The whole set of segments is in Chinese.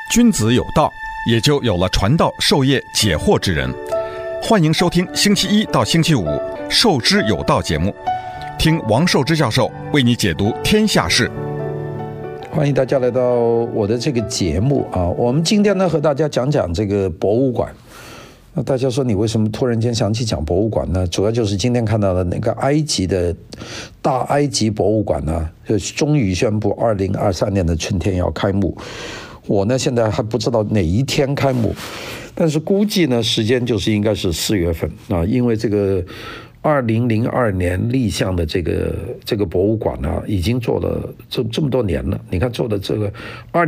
君子有道，也就有了传道授业解惑之人。欢迎收听星期一到星期五《授之有道》节目，听王寿之教授为你解读天下事。 欢迎大家来到我的这个节目啊！我们今天呢和大家讲讲这个博物馆。那大家说你为什么突然间想起讲博物馆呢？主要就是今天看到的那个埃及的大埃及博物馆呢，就终于宣布2023年的春天要开幕。我呢现在还不知道哪一天开幕，但是估计呢时间就是应该是4月份啊，因为这个2002年立项的这个博物馆呢，已经做了这么多年了。你看做的这个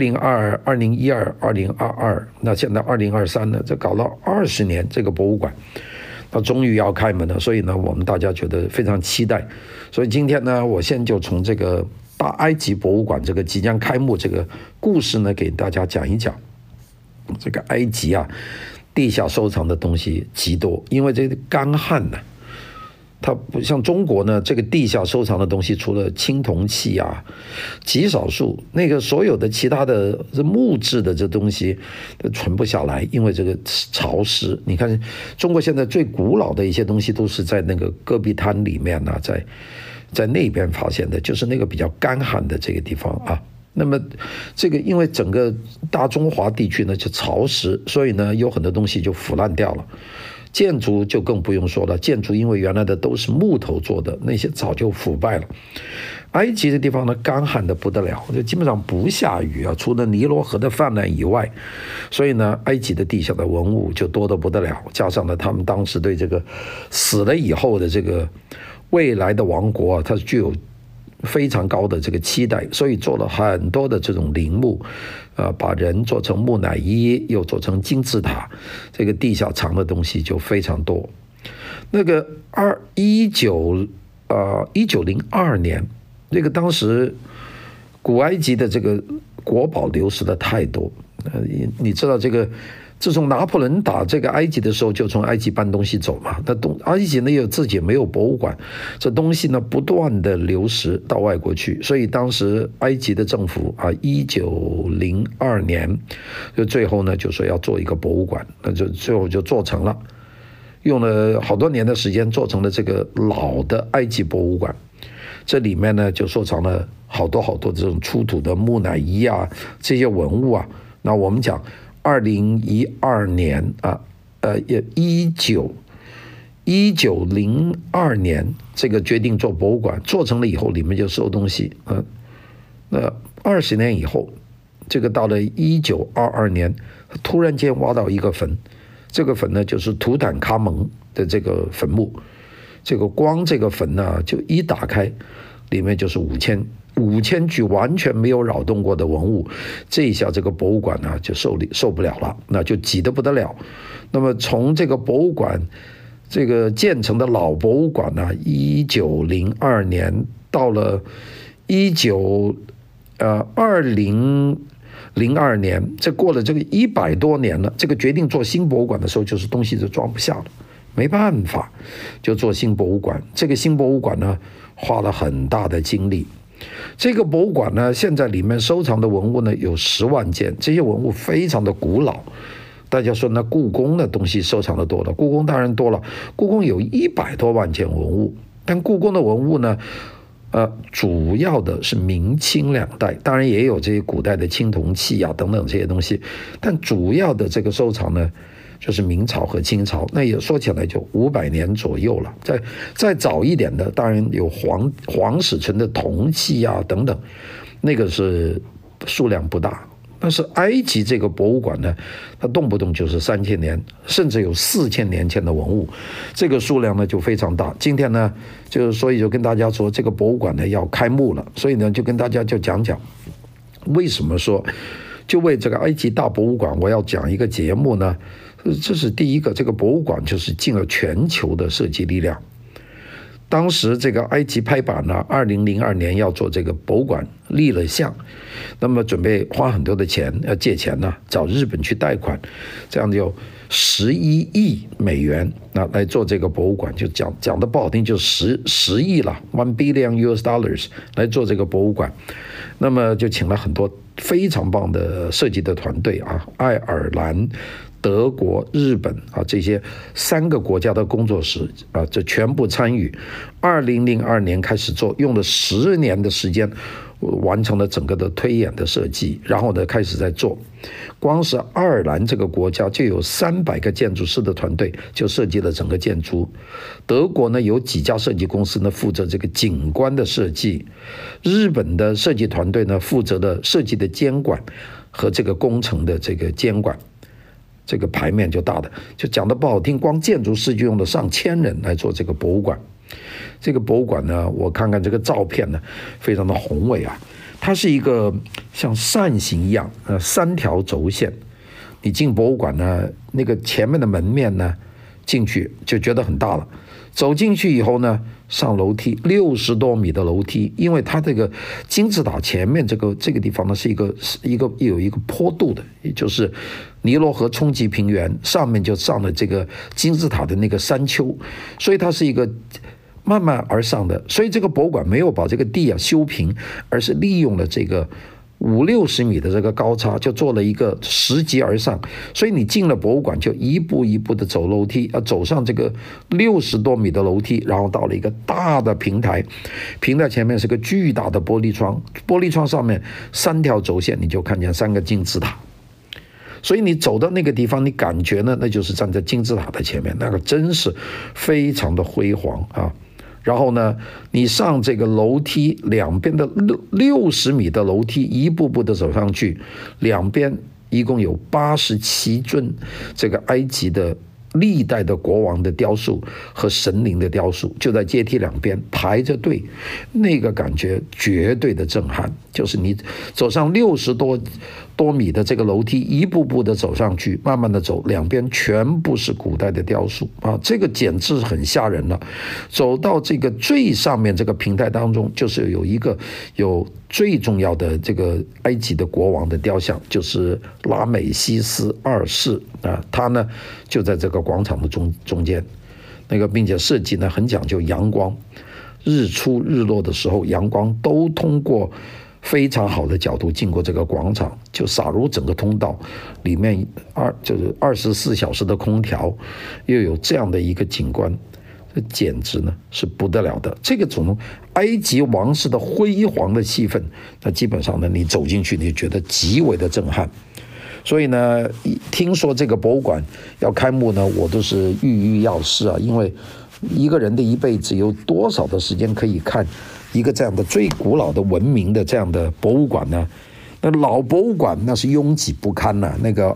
2022、2012、2022，那现在2023呢，这搞了20年这个博物馆，那终于要开门了。所以呢，我们大家觉得非常期待。所以今天呢，我先就从这个大埃及博物馆这个即将开幕这个故事呢，给大家讲一讲。这个埃及啊，地下收藏的东西极多，因为这个干旱呢。它不像中国呢，这个地下收藏的东西，除了青铜器啊，极少数，那个所有的其他的木质的这东西都存不下来，因为这个潮湿。你看，中国现在最古老的一些东西都是在那个戈壁滩里面啊，在那边发现的，就是那个比较干旱的这个地方啊。那么这个因为整个大中华地区呢就潮湿，所以呢有很多东西就腐烂掉了。建筑就更不用说了，建筑因为原来的都是木头做的，那些早就腐败了。埃及的地方呢，干旱的不得了，就基本上不下雨啊，除了尼罗河的泛滥以外，所以呢，埃及的地下的文物就多得不得了。加上呢，他们当时对这个死了以后的这个未来的王国啊，它具有非常高的这个期待，所以做了很多的这种陵墓，把人做成木乃伊，又做成金字塔，这个地下藏的东西就非常多。那个1902年，那个当时古埃及的这个国宝流失的太多，你知道这个。自从拿破仑打这个埃及的时候，就从埃及搬东西走嘛。那埃及呢又自己没有博物馆，这东西呢不断的流失到外国去，所以当时埃及的政府啊，1902年就最后呢就说要做一个博物馆，那就最后就做成了，用了好多年的时间做成了这个老的埃及博物馆。这里面呢就收藏了好多这种出土的木乃伊啊，这些文物啊。那我们讲。2012年啊，1902年这个决定做博物馆，做成了以后，里面就收东西啊。那20年以后，这个到了1922年，突然间挖到一个坟，这个坟呢就是图坦卡蒙的这个坟墓，这个光这个坟呢就一打开，里面就是5000具完全没有扰动过的文物，这一下这个博物馆呢就受不了了，那就挤得不得了。那么从这个博物馆这个建成的老博物馆呢，1902年到了2002年，这过了这个100多年了，这个决定做新博物馆的时候，就是东西就装不下了，没办法，就做新博物馆。这个新博物馆呢，花了很大的精力。这个博物馆呢，现在里面收藏的文物呢有10万件，这些文物非常的古老。大家说那故宫的东西收藏的多了，故宫当然多了，故宫有100多万件文物，但故宫的文物呢，主要的是明清两代，当然也有这些古代的青铜器啊等等这些东西，但主要的这个收藏呢，就是明朝和清朝，那也说起来就500年左右了。再早一点的，当然有皇室存的铜器啊等等，那个是数量不大。但是埃及这个博物馆呢，它动不动就是3000年，甚至有4000年前的文物，这个数量呢就非常大。今天呢，所以就跟大家说，这个博物馆呢要开幕了，所以呢就跟大家就讲讲，为什么说就为这个埃及大博物馆我要讲一个节目呢？这是第一个，这个博物馆就是尽了全球的设计力量。当时这个埃及拍板呢，2002年要做这个博物馆，立了项，那么准备花很多的钱，要借钱呢，找日本去贷款，这样就11亿美元来做这个博物馆，就讲的不好听，就10亿了，$1 billion来做这个博物馆。那么就请了很多非常棒的设计的团队啊，爱尔兰、德国、日本啊这些3个国家的工作室啊，这全部参与。2002年开始做，用了10年的时间完成了整个的推演的设计，然后呢开始在做。光是爱尔兰这个国家就有300个建筑师的团队就设计了整个建筑。德国呢有几家设计公司呢负责这个景观的设计，日本的设计团队呢负责的设计的监管和这个工程的这个监管。这个牌面就大的，就讲得不好听，光建筑师就用了上千人来做这个博物馆。这个博物馆呢，我看看这个照片呢，非常的宏伟啊。它是一个像扇形一样，3条轴线。你进博物馆呢，那个前面的门面呢，进去就觉得很大了。走进去以后呢，上楼梯60多米的楼梯，因为它这个金字塔前面这个地方呢是有一个坡度的，也就是尼罗河冲击平原，上面就上了这个金字塔的那个山丘，所以它是一个慢慢而上的。所以这个博物馆没有把这个地修平，而是利用了这个50-60米的这个高差，就做了一个拾级而上。所以你进了博物馆就一步一步的走楼梯，走上这个60多米的楼梯，然后到了一个大的平台，平台前面是个巨大的玻璃窗，玻璃窗上面3条轴线，你就看见3个金字塔。所以你走到那个地方，你感觉呢，那就是站在金字塔的前面，那个真是非常的辉煌啊。然后呢，你上这个楼梯，两边的60米的楼梯，一步步的走上去，两边一共有87尊这个埃及的历代的国王的雕塑和神灵的雕塑，就在阶梯两边排着队，那个感觉绝对的震撼。就是你走上60多米的这个楼梯，一步步的走上去，慢慢的走，两边全部是古代的雕塑啊，这个简直很吓人了。走到这个最上面这个平台当中，就是有最重要的这个埃及的国王的雕像，就是拉美西斯2世啊，他呢就在这个广场的中间，那个并且设计呢很讲究阳光，日出日落的时候，阳光都通过非常好的角度经过这个广场，就洒入整个通道里面，就是24小时的空调，又有这样的一个景观，这简直呢是不得了的。这个种埃及王室的辉煌的气氛，那基本上呢你走进去你觉得极为的震撼。所以呢，听说这个博物馆要开幕呢，我都是郁郁要事啊，因为一个人的一辈子有多少的时间可以看一个这样的最古老的文明的这样的博物馆呢？那老博物馆那是拥挤不堪了，那个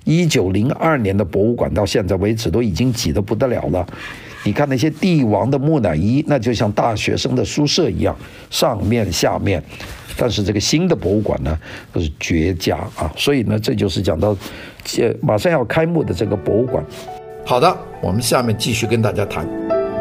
1902年的博物馆到现在为止都已经挤得不得了了。你看那些帝王的木乃伊，那就像大学生的宿舍一样，上面下面。但是这个新的博物馆呢，都是绝佳啊！所以呢，这就是讲到马上要开幕的这个博物馆。好的，我们下面继续跟大家谈。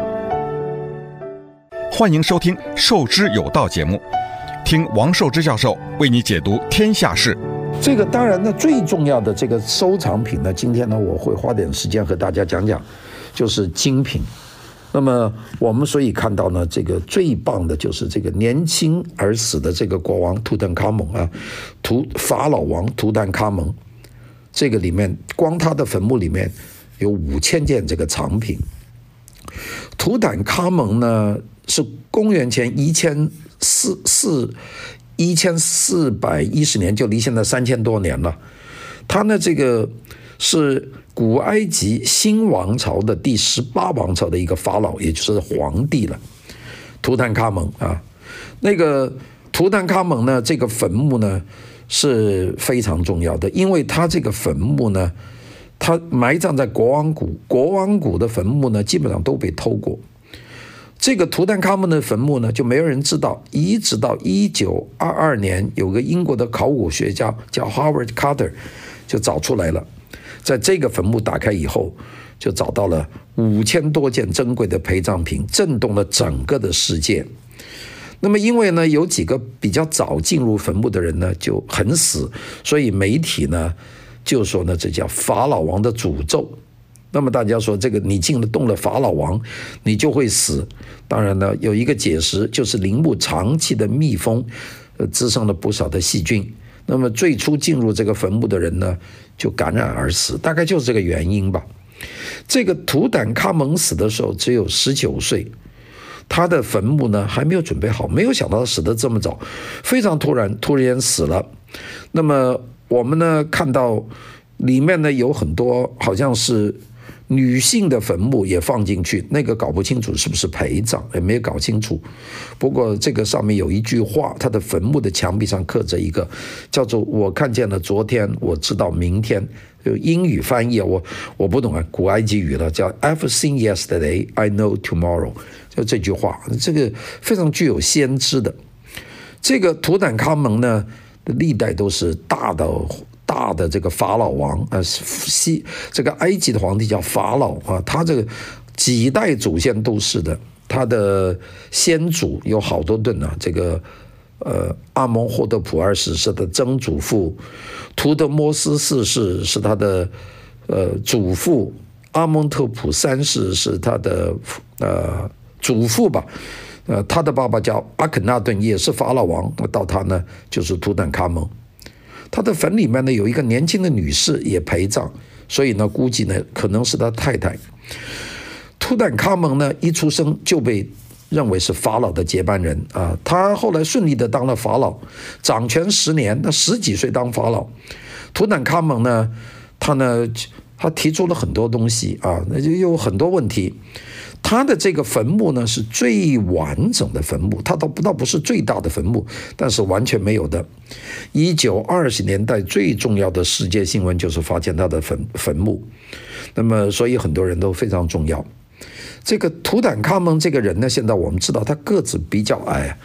欢迎收听《受之有道》节目，听王寿之教授为你解读天下事。 这个当然呢，最重要的这个收藏品呢，今天呢，我会花点时间和大家讲讲，就是精品。那么我们所以看到呢，这个最棒的就是这个年轻而死的这个国王图坦卡蒙啊，法老王图坦卡蒙，这个里面光他的坟墓里面有5000件这个藏品。图坦卡蒙呢是公元前1410年，就离现在3000多年了。他呢这个是古埃及新王朝的第18王朝的一个法老，也就是皇帝了，图坦卡蒙啊。那个图坦卡蒙呢，这个坟墓呢是非常重要的，因为他这个坟墓呢，他埋葬在国王谷，国王谷的坟墓呢基本上都被偷过。这个图坦卡蒙的坟墓呢，就没有人知道，一直到1922年，有个英国的考古学家叫 Howard Carter 就找出来了。在这个坟墓打开以后，就找到了5000多件珍贵的陪葬品，震动了整个的世界。那么因为呢，有几个比较早进入坟墓的人呢就很死，所以媒体呢就说呢，这叫法老王的诅咒。那么大家说，这个你进了动了法老王，你就会死。当然呢，有一个解释，就是陵墓长期的密封，滋生了不少的细菌。 那么最初进入这个坟墓的人呢，就感染而死，大概就是这个原因吧。这个图坦卡蒙死的时候只有19岁，他的坟墓呢还没有准备好，没有想到他死得这么早，非常突然死了。那么我们呢看到里面呢有很多好像是女性的坟墓也放进去，那个搞不清楚是不是陪葬，也没有搞清楚。不过这个上面有一句话，他的坟墓的墙壁上刻着一个叫做我看见了昨天，我知道明天，英语翻译我不懂啊，古埃及语了，叫 I've seen yesterday, I know tomorrow， 就这句话，这个非常具有先知的。这个图坦卡蒙呢历代都是大的这个法老王这个埃及的皇帝叫法老啊，他这个几代祖先都是的，他的先祖有好多顿啊，这个阿蒙霍特普2世是他的曾祖父，图德摩斯4世是他的祖父，阿蒙特普3世是他的祖父吧。他的爸爸叫阿肯纳顿，也是法老王，到他呢就是图坦卡蒙。他的坟里面呢有一个年轻的女士也陪葬，所以呢估计呢可能是他太太。图坦卡蒙呢一出生就被认为是法老的接班人啊，他后来顺利的当了法老，掌权10年，那10几岁当法老。图坦卡蒙呢他提出了很多东西啊，那就有很多问题。他的这个坟墓呢是最完整的坟墓，他倒不是最大的坟墓，但是完全没有的。1920年代最重要的世界新闻就是发现他的坟墓，那么所以很多人都非常重要。这个图坦卡蒙这个人呢，现在我们知道他个子比较矮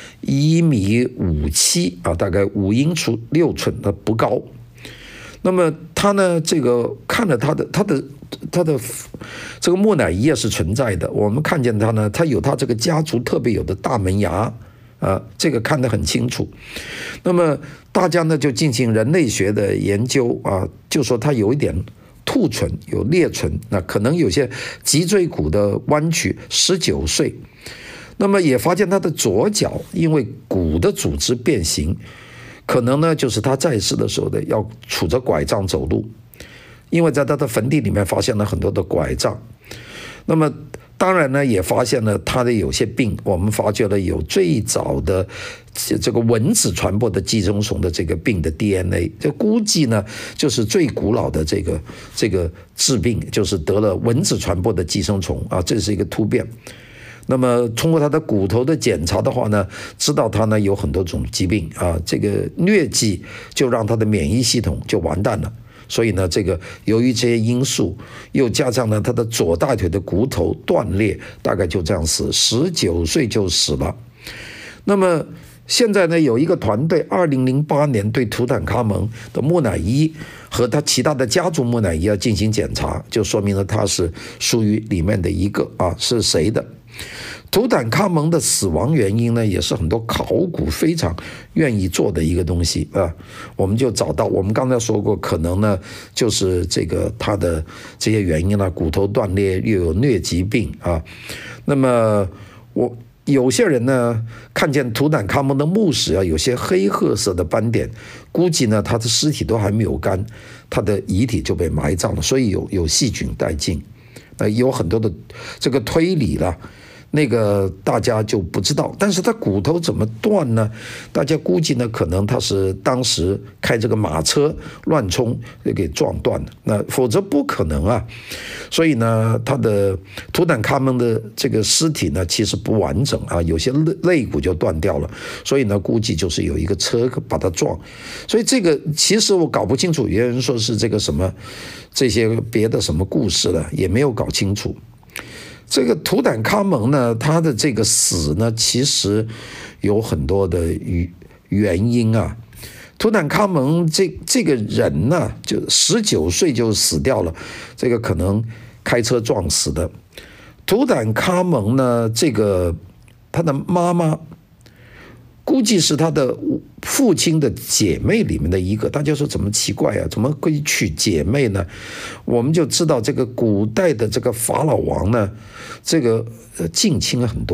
，1.57米啊，大概5英尺6寸，他不高。那么他呢，这个看了他的这个木乃伊也是存在的，我们看见他呢，他有他这个家族特别有的大门牙啊，这个看得很清楚。那么大家呢就进行人类学的研究啊，就说他有一点兔唇，有裂唇，那可能有些脊椎骨的弯曲。19岁，那么也发现他的左脚因为骨的组织变形，可能呢就是他在世的时候的要杵着拐杖走路，因为在他的坟地里面发现了很多的拐杖。那么当然呢也发现了他的有些病，我们发觉了有最早的这个蚊子传播的寄生虫的这个病的 DNA， 这估计呢就是最古老的这个致病，就是得了蚊子传播的寄生虫啊，这是一个突变。那么通过他的骨头的检查的话呢，知道他呢有很多种疾病啊，这个疟疾就让他的免疫系统就完蛋了。所以呢，这个由于这些因素，又加上呢他的左大腿的骨头断裂，大概就这样死，19岁就死了。那么现在呢有一个团队2008年对图坦卡蒙的木乃伊和他其他的家族木乃伊要进行检查，就说明了他是属于里面的一个啊，是谁的。图坦卡蒙的死亡原因呢，也是很多考古非常愿意做的一个东西啊。我们就找到，我们刚才说过，可能呢就是这个他的这些原因呢，骨头断裂，又有疟疾病啊。那么有些人呢看见图坦卡蒙的墓室啊有些黑褐色的斑点，估计呢他的尸体都还没有干，他的遗体就被埋葬了，所以有细菌殆尽。有很多的这个推理了，那个大家就不知道。但是他骨头怎么断呢？大家估计呢，可能他是当时开这个马车乱冲给撞断的，那否则不可能啊。所以呢，他的图坦卡蒙的这个尸体呢，其实不完整啊，有些肋骨就断掉了。所以呢，估计就是有一个车把他撞。所以这个其实我搞不清楚，有人说是这个什么这些别的什么故事了，也没有搞清楚。这个图坦卡蒙呢，他的这个死呢，其实有很多的原因啊。图坦卡蒙这个人呢，就19岁就死掉了，这个可能开车撞死的。图坦卡蒙呢，这个他的妈妈估计是他的父亲的姐妹里面的一个，大家说怎么奇怪啊？怎么会娶姐妹呢？我们就知道这个古代的这个法老王呢，这个近亲很多，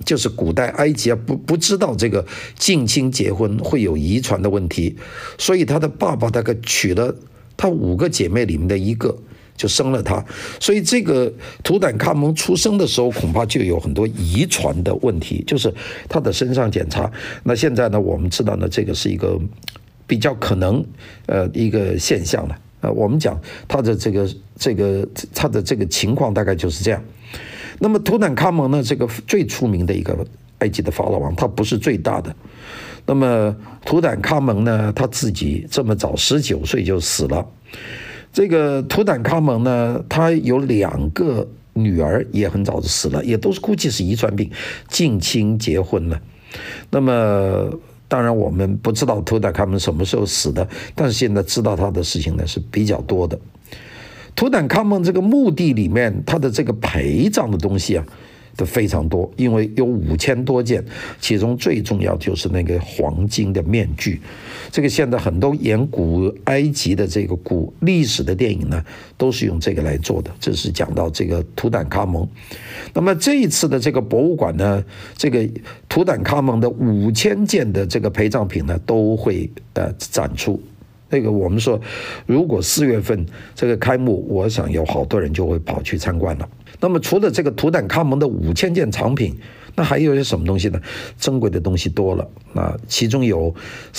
就是古代埃及不知道这个近亲结婚会有遗传的问题，所以他的爸爸大概娶了他5个姐妹里面的一个，就生了他，所以这个图坦卡蒙出生的时候恐怕就有很多遗传的问题，就是他的身上检查。那现在呢，我们知道呢，这个是一个比较可能一个现象了。我们讲他的这个情况大概就是这样。那么图坦卡蒙呢，这个最出名的一个埃及的法老王，他不是最大的。那么图坦卡蒙呢，他自己这么早19岁就死了。这个图坦卡蒙呢，他有2个女儿也很早就死了，也都是估计是遗传病，近亲结婚了。那么当然我们不知道图坦卡蒙什么时候死的，但是现在知道他的事情呢是比较多的。图坦卡蒙这个墓地里面，他的这个陪葬的东西啊都非常多，因为有5000多件，其中最重要就是那个黄金的面具。这个现在很多演古埃及的这个古历史的电影呢，都是用这个来做的。这是讲到这个图坦卡蒙。那么这一次的这个博物馆呢，这个图坦卡蒙的5000件的这个陪葬品呢，都会展出。那个我们说，如果4月份这个开幕，我想有好多人就会跑去参观了。那么除了这个图坦卡蒙的5000件藏品，那还有些什么东西呢？珍贵的东西多了。那其中有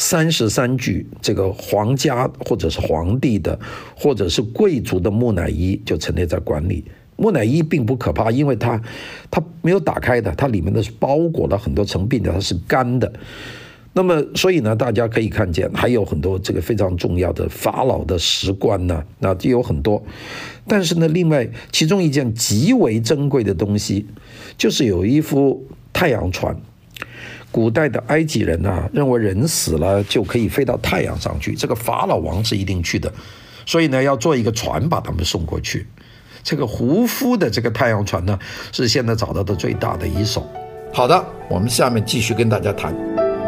33具这个皇家或者是皇帝的，或者是贵族的木乃伊就陈列在馆里。木乃伊并不可怕，因为它没有打开的，它里面的是包裹了很多层壁的，它是干的。那么所以呢，大家可以看见还有很多这个非常重要的法老的石棺呢，那就有很多。但是呢，另外其中一件极为珍贵的东西，就是有一艘太阳船。古代的埃及人啊，认为人死了就可以飞到太阳上去，这个法老王是一定去的，所以呢，要做一个船把他们送过去。这个胡夫的这个太阳船呢，是现在找到的最大的一艘。好的，我们下面继续跟大家谈。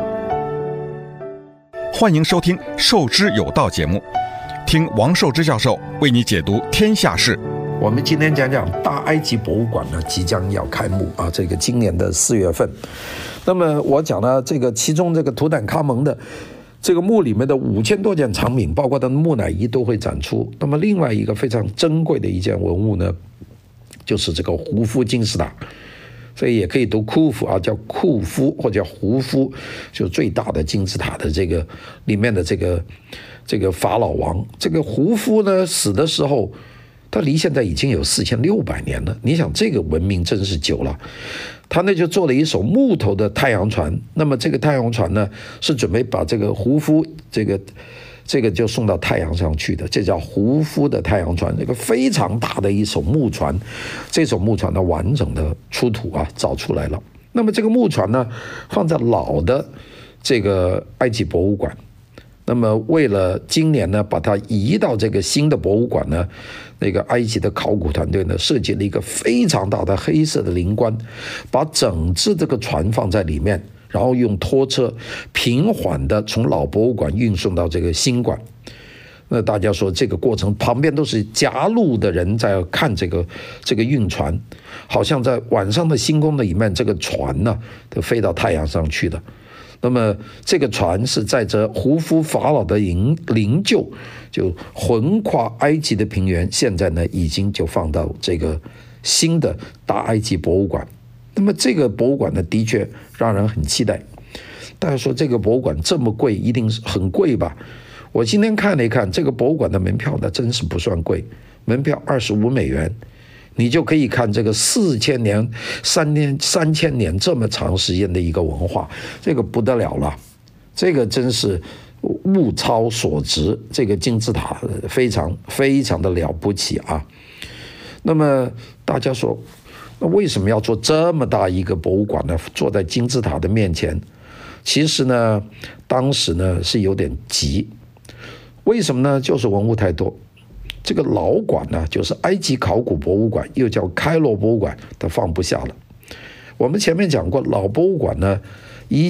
欢迎收听《受之有道》节目，听王寿之教授为你解读天下事。 我们今天讲讲大埃及博物馆呢，即将要开幕啊，这个今年的4月份。那么我讲了这个其中这个图坦卡蒙的这个墓里面的5000多件藏品，包括他的木乃伊都会展出。那么另外一个非常珍贵的一件文物呢，就是这个胡夫金字塔。所以也可以读库夫啊，叫库夫或者叫胡夫，就最大的金字塔的这个里面的这个法老王。这个胡夫呢死的时候，他离现在已经有4600年了。你想这个文明真是久了。他呢就做了一艘木头的太阳船，那么这个太阳船呢是准备把这个胡夫这个就送到太阳上去的，这叫胡夫的太阳船，这个非常大的一艘木船。这艘木船的完整的出土啊，找出来了。那么这个木船呢，放在老的这个埃及博物馆。那么为了今年呢，把它移到这个新的博物馆呢，那个埃及的考古团队呢，设计了一个非常大的黑色的灵棺，把整只这个船放在里面，然后用拖车平缓的从老博物馆运送到这个新馆。那大家说这个过程旁边都是夹路的人在看这个运船，好像在晚上的星空的里面，这个船呢都飞到太阳上去了。那么这个船是载着胡夫法老的灵柩，就横跨埃及的平原，现在呢已经就放到这个新的大埃及博物馆。那么这个博物馆呢，的确让人很期待。大家说这个博物馆这么贵，一定是很贵吧？我今天看了一看，这个博物馆的门票呢，真是不算贵，门票25美元，你就可以看这个4000年、3000年这么长时间的一个文化，这个不得了了，这个真是物超所值，这个金字塔非常非常的了不起啊。那么大家说，那为什么要做这么大一个博物馆呢？坐在金字塔的面前，其实呢，当时呢是有点急。为什么呢？就是文物太多。这个老馆呢，就是埃及考古博物馆，又叫开罗博物馆，它放不下了。我们前面讲过，老博物馆呢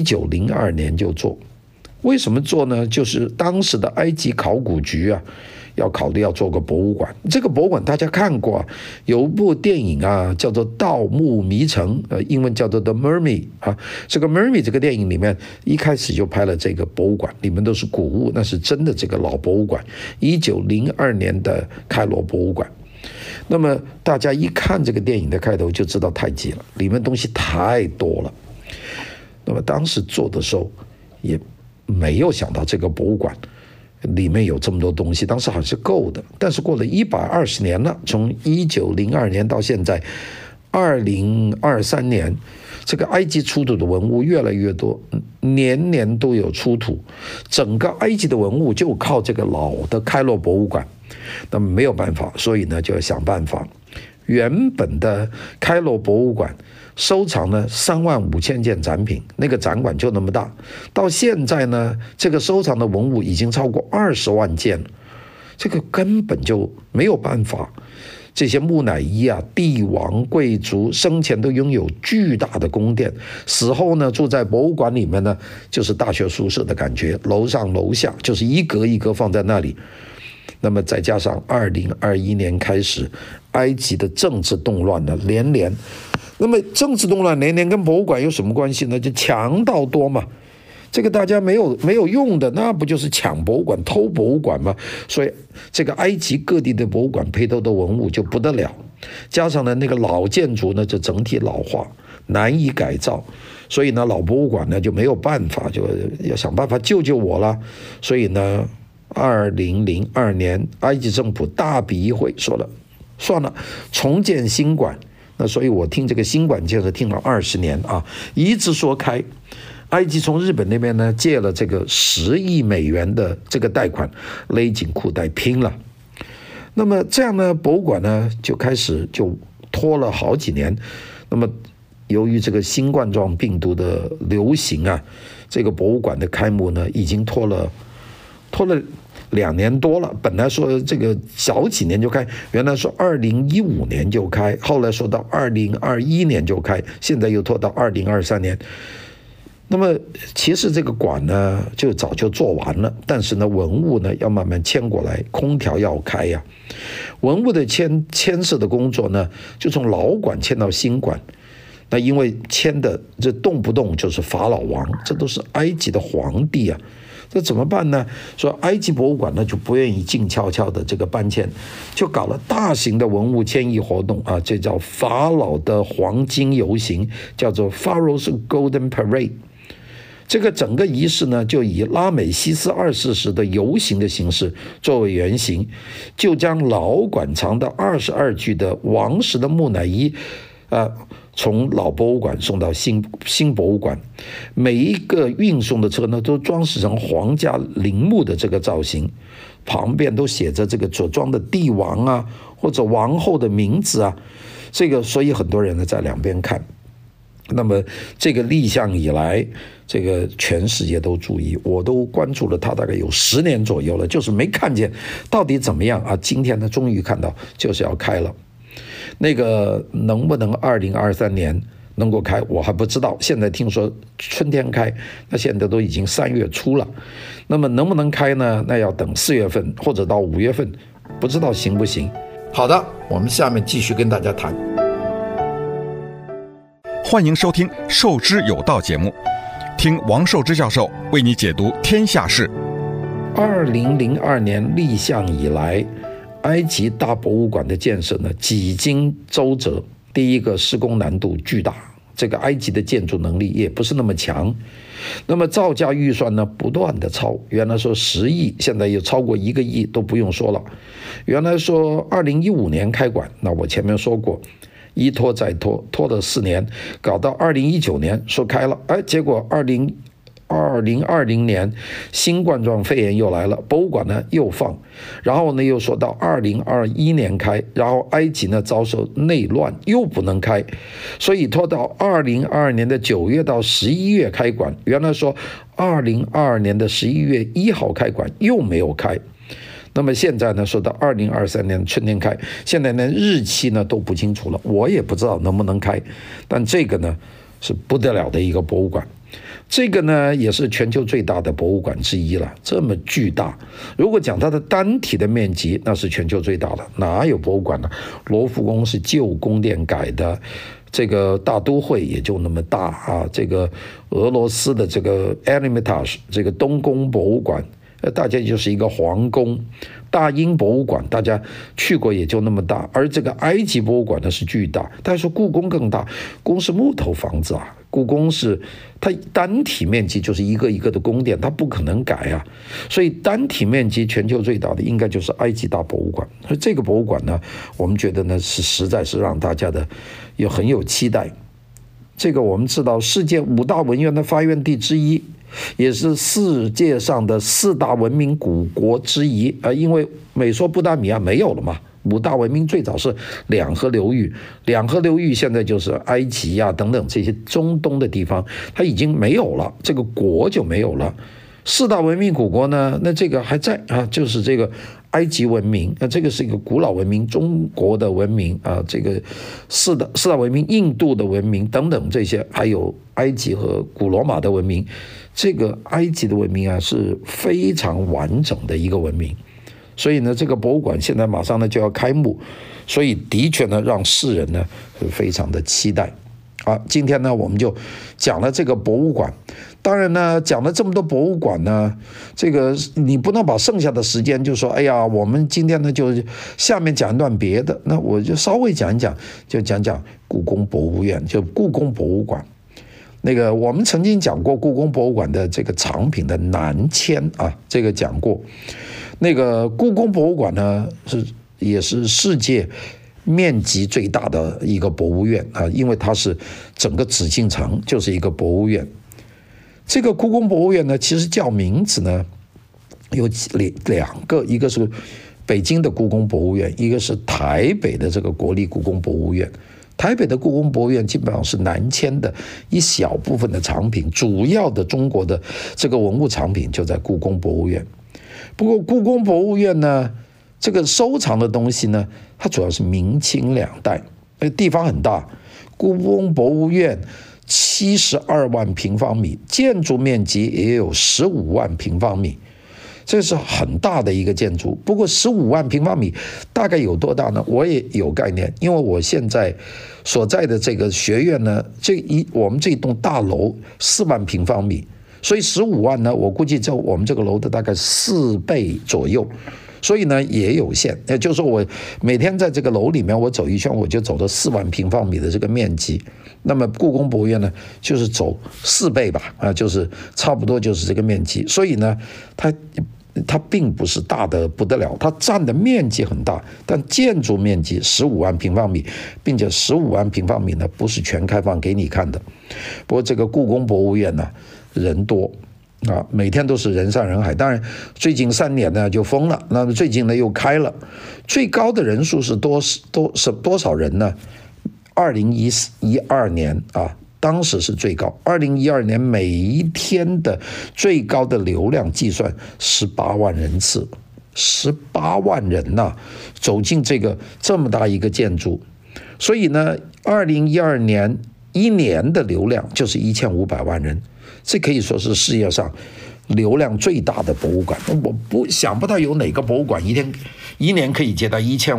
，1902年就做。为什么做呢？就是当时的埃及考古局啊， 要考虑要做个博物馆。这个博物馆大家看过啊，有一部电影啊，叫做《盗墓迷城》，英文叫做 The Mermaid 啊。这个 Mermaid 这个电影里面一开始就拍了这个博物馆，里面都是古物，那是真的这个老博物馆，1902年的开罗博物馆。那么大家一看这个电影的开头就知道太极了，里面东西太多了。那么当时做的时候也没有想到这个博物馆里面有这么多东西，当时还是够的。但是过了120年了，从1902年到现在2023年，这个埃及出土的文物越来越多，年年都有出土。整个埃及的文物就靠这个老的开罗博物馆，那么没有办法，所以呢就要想办法。原本的开罗博物馆收藏了35000件展品，那个展馆就那么大。到现在呢，这个收藏的文物已经超过20万件了，这个根本就没有办法。这些木乃伊啊，帝王贵族生前都拥有巨大的宫殿，死后呢住在博物馆里面呢，就是大学宿舍的感觉，楼上楼下就是一格一格放在那里。那么再加上2021年开始，埃及的政治动乱呢连连。那么政治动乱连连跟博物馆有什么关系呢？就强盗多嘛，这个大家没有用的，那不就是抢博物馆、偷博物馆吗？所以这个埃及各地的博物馆配套的文物就不得了，加上呢那个老建筑呢就整体老化，难以改造，所以呢老博物馆呢就没有办法，就要想办法救我了。所以呢2002年埃及政府大笔一挥，说了算了，重建新馆。那所以我听这个新馆建设听了20年啊，一直说开。埃及从日本那边呢借了这个10亿美元的这个贷款，勒紧裤带拼了。那么这样呢，博物馆呢就开始就拖了好几年。那么由于这个新冠状病毒的流行啊，这个博物馆的开幕呢已经拖了2年多了。本来说这个小几年就开，原来说2015年就开，后来说到2021年就开，现在又拖到2023年。那么其实这个馆呢就早就做完了，但是呢文物呢要慢慢迁过来，空调要开呀。文物的迁设的工作呢就从老馆迁到新馆。那因为迁的这动不动就是法老王，这都是埃及的皇帝啊，这怎么办呢？说埃及博物馆呢就不愿意静悄悄的这个搬迁，就搞了大型的文物迁移活动啊，这叫法老的黄金游行，叫做 Pharaoh's Golden Parade。这个整个仪式呢，就以拉美西斯2世时的游行的形式作为原型，就将老馆藏的22具的王室的木乃伊，从老博物馆送到新博物馆。每一个运送的车呢，都装饰成皇家陵墓的这个造型，旁边都写着这个所装的帝王啊，或者王后的名字啊。这个所以很多人呢在两边看。那么这个立项以来，这个全世界都注意，我都关注了它大概有10年左右了，就是没看见到底怎么样啊。今天呢终于看到就是要开了。那个能不能2023年能够开我还不知道，现在听说春天开，那现在都已经3月初了，那么能不能开呢？那要等4月份或者到5月份，不知道行不行。好的，我们下面继续跟大家谈。 欢迎收听《受之有道》节目，听王寿之教授为你解读天下事。 2002年立项以来，埃及大博物馆的建设呢几经周折。第一个，施工难度巨大，这个埃及的建筑能力也不是那么强。那么造价预算呢不断的超，原来说10亿，现在又超过1个亿都不用说了。原来说2015年开馆，那我前面说过，一拖再拖，拖了4年，搞到2019年说开了，结果2020年新冠状肺炎又来了，博物馆呢又放，然后呢又说到2021年开，然后埃及呢遭受内乱又不能开，所以拖到2022年的9月到11月开馆，原来说2022年的11月1号开馆又没有开。那么现在呢说到2023年春天开，现在连日期呢都不清楚了，我也不知道能不能开，但这个呢是不得了的一个博物馆。 这个呢也是全球最大的博物馆之一了，这么巨大。如果讲它的单体的面积，那是全球最大的，哪有博物馆呢？罗浮宫是旧宫殿改的，这个大都会也就那么大啊。这个俄罗斯的这个 Eremitage 这个东宫博物馆，大家就是一个皇宫。大英博物馆大家去过也就那么大，而这个埃及博物馆呢是巨大。大家说故宫更大，故宫是木头房子啊，故宫是它单体面积就是一个一个的宫殿，它不可能改啊，所以单体面积全球最大的应该就是埃及大博物馆。所以这个博物馆呢，我们觉得呢是实在是让大家的也很有期待。这个我们知道，世界5大文苑的发源地之一，也是世界上的4大文明古国之一啊。因为美索不达米亚没有了嘛，5大文明最早是两河流域，两河流域现在就是埃及啊等等这些中东的地方，它已经没有了，这个国就没有了。4大文明古国呢，那这个还在啊，就是这个埃及文明，那这个是一个古老文明，中国的文明啊，这个四大文明，印度的文明等等这些，还有埃及和古罗马的文明。这个埃及的文明啊是非常完整的一个文明，所以呢，这个博物馆现在马上呢就要开幕，所以的确呢让世人呢非常的期待。好，今天呢我们就讲了这个博物馆。当然呢，讲了这么多博物馆呢，这个你不能把剩下的时间就说，哎呀，我们今天呢就下面讲一段别的，那我就稍微讲一讲，就讲讲故宫博物院，就故宫博物馆。那个我们曾经讲过故宫博物馆的这个藏品的南迁啊，这个讲过。那个故宫博物馆呢也是世界面积最大的一个博物院啊，因为它是整个紫禁城就是一个博物院。这个故宫博物院呢，其实叫名字呢有两个，一个是北京的故宫博物院，一个是台北的这个国立故宫博物院。台北的故宫博物院基本上是南迁的一小部分的藏品，主要的中国的这个文物藏品就在故宫博物院。不过故宫博物院呢，这个收藏的东西呢，它主要是明清两代，地方很大。故宫博物院72万平方米，建筑面积也有15万平方米，这是很大的一个建筑。不过15万平方米大概有多大呢？我也有概念，因为我现在所在的这个学院呢，我们这栋大楼4万平方米，所以15万呢，我估计在我们这个楼的大概4倍左右。所以呢也有限，也就是说我每天在这个楼里面我走一圈，我就走了4万平方米的这个面积。那么故宫博物院呢，就是走4倍吧，啊，就是差不多就是这个面积。所以呢，它并不是大的不得了，它占的面积很大，但建筑面积15万平方米，并且15万平方米呢不是全开放给你看的。不过这个故宫博物院呢人多。啊，每天都是人山人海。当然，最近3年呢就封了，那最近呢又开了。最高的人数是多少人呢？2012年啊，当时是最高。2012年每一天的最高的流量计算18万人次，18万人呐，走进这么大一个建筑。所以呢，2012年1年的流量就是1500万人。这可以说是世界上流量最大的博物馆。我想不到有哪个博物馆一年可以接待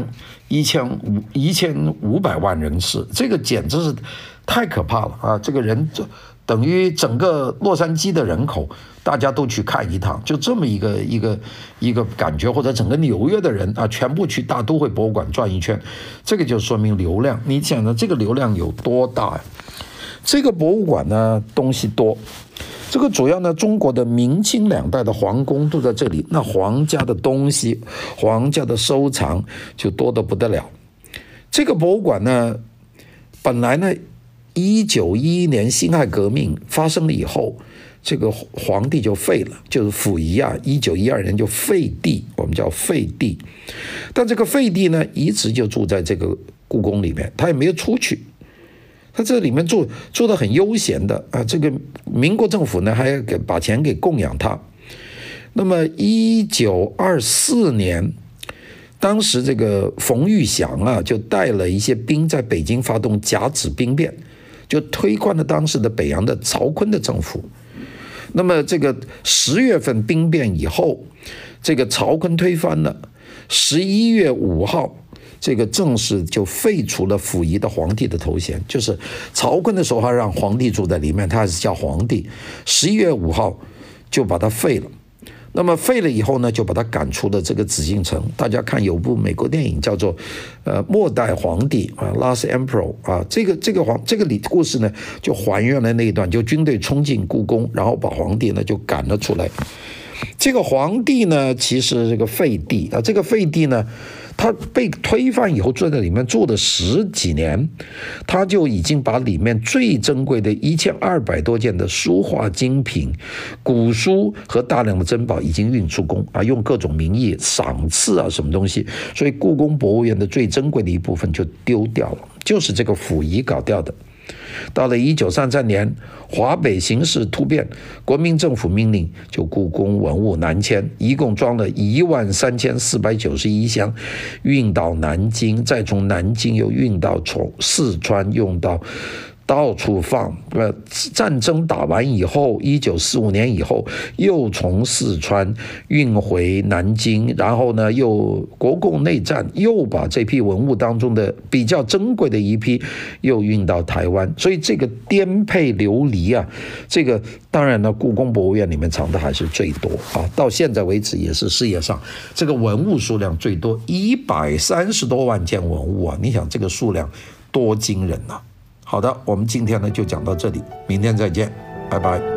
1500万人次，这个简直是太可怕了啊！这个人等于整个洛杉矶的人口大家都去看一趟，就这么一个感觉，或者整个纽约的人啊，全部去大都会博物馆转一圈，这个就说明流量。你想呢，这个流量有多大？这个博物馆呢东西多，这个主要呢中国的明清两代的皇宫都在这里，那皇家的东西，皇家的收藏就多得不得了。这个博物馆呢，本来呢1911年辛亥革命发生了以后，这个皇帝就废了，就是溥仪啊，1912年就废帝，我们叫废帝。但这个废帝呢一直就住在这个故宫里面，他也没有出去。他这里面住得很悠闲的啊，这个民国政府呢还要把钱给供养他。那么1924年，当时这个冯玉祥啊就带了一些兵在北京发动甲子兵变， 就推翻了当时的北洋的曹锟的政府。那么这个10月份兵变以后，这个曹锟推翻了，11月5号。这个正式就废除了溥仪的皇帝的头衔，就是曹锟的时候还让皇帝住在里面，他还是叫皇帝。11月5号就把他废了。那么废了以后呢，就把他赶出了这个紫禁城。大家看有部美国电影叫做末代皇帝啊 ，Last Emperor 啊，这个故事呢就还原了那一段，就军队冲进故宫，然后把皇帝呢就赶了出来。这个皇帝呢，其实这个废帝啊，这个废帝呢，他被推翻以后，坐在里面住了10几年，他就已经把里面最珍贵的1200多件的书画精品、古书和大量的珍宝已经运出宫啊，用各种名义赏赐啊什么东西，所以故宫博物院的最珍贵的一部分就丢掉了，就是这个溥仪搞掉的。到了1933年，华北形势突变，国民政府命令就故宫文物南迁，一共装了13491箱，运到南京，再从南京又运到四川，用到到处放。战争打完以后，1945年以后，又从四川运回南京，然后呢，又国共内战，又把这批文物当中的比较珍贵的一批又运到台湾。所以这个颠沛流离啊，这个当然呢，故宫博物院里面藏的还是最多啊，到现在为止也是世界上这个文物数量最多，130多万件文物啊，你想这个数量多惊人啊！好的，我们今天呢就讲到这里，明天再见，拜拜。